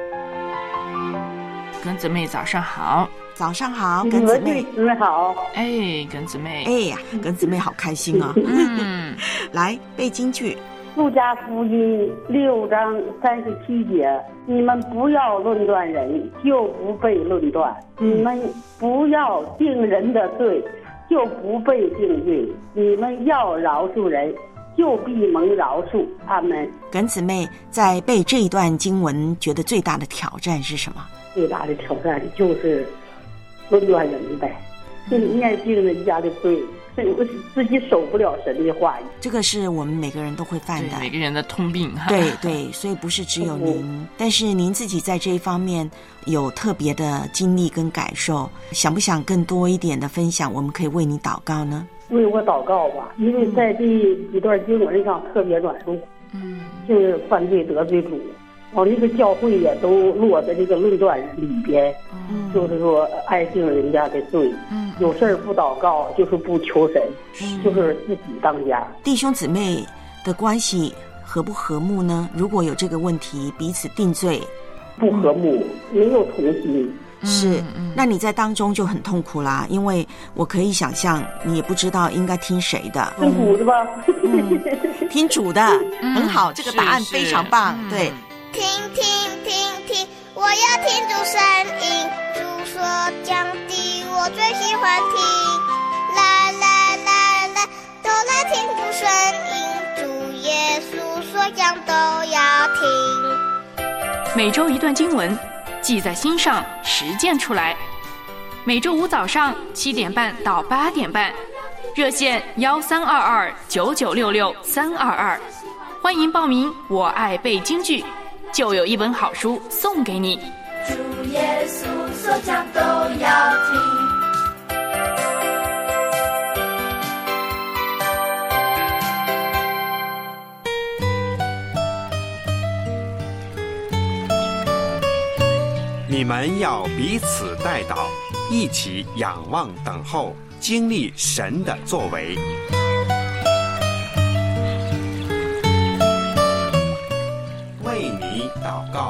耿姊妹早上好。 早上好，耿姊妹。 姊妹好。 哎，耿姊妹。 哎呀，耿姊妹好开心啊。 嗯， 来背京剧。 路加福音六章三十七节，你们不要论断人，就不被论断；你们不要定人的罪，就不被定罪；你们要饶恕人，就必蒙饶恕。阿们。 耿姊妹在背这一段经文，觉得最大的挑战是什么？ 最大的挑战就是论断人呗，就念定人家的罪。我自己守不了神的话语， 这个是我们每个人都会犯的， 每个人的通病。 对对，所以不是只有您，嗯，但是您自己在这一方面有特别的经历跟感受，想不想更多一点的分享？我们可以为你祷告呢。 为我祷告吧，因为在这几段经文上特别软弱， 嗯， 就是犯罪得罪主。哦，这个教会也都落在这个论断里边， 嗯， 就是说爱定人家的罪， 嗯， 有事儿不祷告，就是不求神， 嗯， 就是自己当家。 弟兄姊妹的关系和不和睦呢？如果有这个问题，彼此定罪， 不和睦，没有同心。 是，那你在当中就很痛苦啦，因为我可以想象你也不知道应该听谁的， 听主的吧？ 嗯，听主的，很好，这个答案非常棒。对， 听听听听，我要听主声音，主所讲的我最喜欢听。来来来来，都来听主声音，主耶稣所讲都要听。 每周一段经文，记在心上，实践出来。每周五早上七点半到八点半，热线幺三二二九九六六三二二，欢迎报名。我爱背京剧，就有一本好书送给你。 主耶稣所讲都要听。 你们要彼此代祷，一起仰望等候，经历神的作为。为你祷告。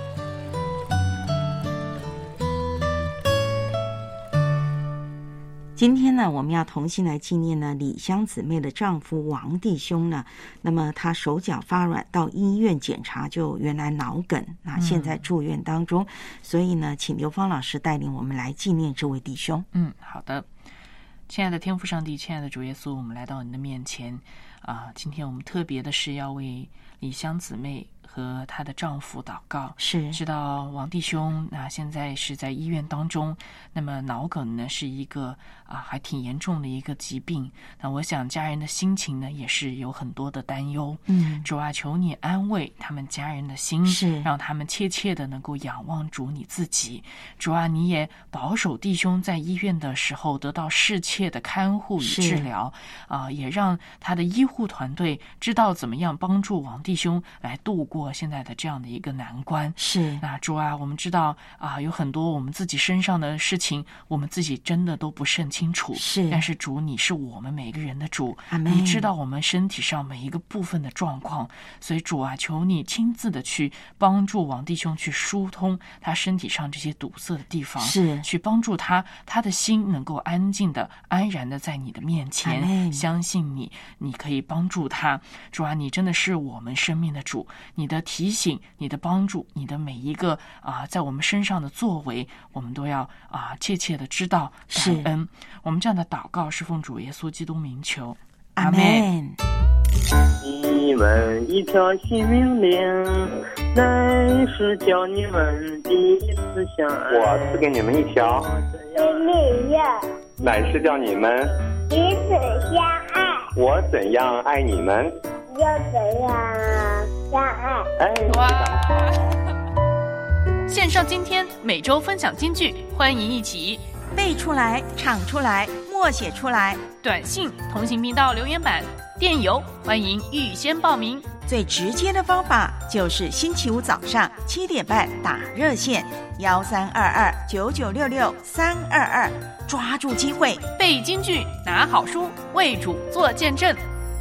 今天呢，我们要同心来纪念呢李香姊妹的丈夫王弟兄呢。那么他手脚发软，到医院检查就原来脑梗，那现在住院当中。嗯、所以呢，请刘芳老师带领我们来纪念这位弟兄。 嗯，好的。亲爱的天父上帝，亲爱的主耶稣，我们来到你的面前啊、呃！今天我们特别的是要为李香姊妹和她的丈夫祷告。 是知道王弟兄那、呃、现在是在医院当中，那么脑梗呢是一个啊、呃、还挺严重的一个疾病。那我想家人的心情呢也是有很多的担忧。 嗯， 主啊，求你安慰他们家人的心， 是让他们切切的能够仰望主你自己。主啊，你也保守弟兄在医院的时候得到适切的看护与治疗啊、呃，也让他的医护团队知道怎么样帮助王弟兄来度过现在的这样的一个难关。 是那主啊，我们知道啊、呃，有很多我们自己身上的事情，我们自己真的都不甚清楚。 是， 但是主，你是我们每个人的主， 阿们， 你知道我们身体上每一个部分的状况，所以主啊，求你亲自的去帮助王弟兄去疏通他身体上这些堵塞的地方， 是去帮助他，他的心能够安静的、安然的在你的面前，相信你，你可以帮助他。主啊，你真的是我们生命的主，你的提醒、你的帮助、你的每一个啊、呃，在我们身上的作为，我们都要啊、呃、切切的知道感恩。我们这样的祷告是奉主耶稣基督名求， 阿们。 你们一条新命令，乃是叫你们彼此相爱。 我赐给你们一条新命令， 乃是叫你们彼此相爱。 我怎样爱你们， 就怎样相爱。 哎， 哇！线上今天每周分享金句，欢迎一起背出来、唱出来、默写出来。 短信同行频道留言板、电邮，欢迎预先报名。 最直接的方法就是星期五早上七点半打热线幺三二二九九六六三二二，抓住机会背金句，拿好书，为主做见证。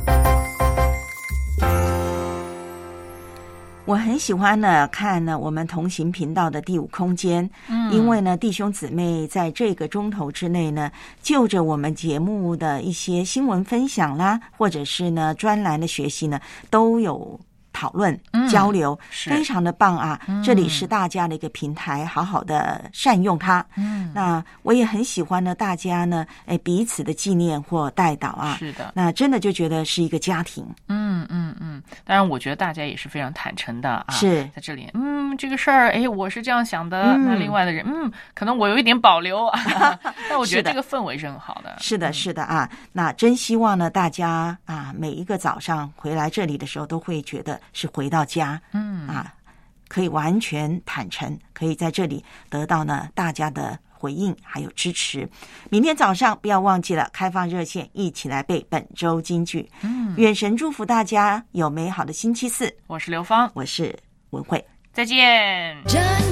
我很喜欢呢看呢我们同行频道的第五空间，嗯，因为呢弟兄姊妹在这个钟头之内呢，就着我们节目的一些新闻分享啦，或者是呢专栏的学习呢，都有讨论、嗯、交流，非常的棒啊、嗯！这里是大家的一个平台，好好的善用它。嗯，那我也很喜欢呢，大家呢，哎，彼此的纪念或代祷啊。 是的， 那真的就觉得是一个家庭。 嗯嗯嗯，当然，我觉得大家也是非常坦诚的啊。 是在这里，嗯，这个事儿，哎，我是这样想的，嗯、那另外的人，嗯，可能我有一点保留啊。但我觉得这个氛围是很好的。 是的，是的啊。那真希望呢，大家啊，每一个早上回来这里的时候，都会觉得是回到家，嗯啊，可以完全坦诚，可以在这里得到呢大家的回应还有支持。明天早上不要忘记了开放热线，一起来背本周金句。嗯，愿神祝福大家有美好的星期四。 我是刘芳， 我是文慧， 再见。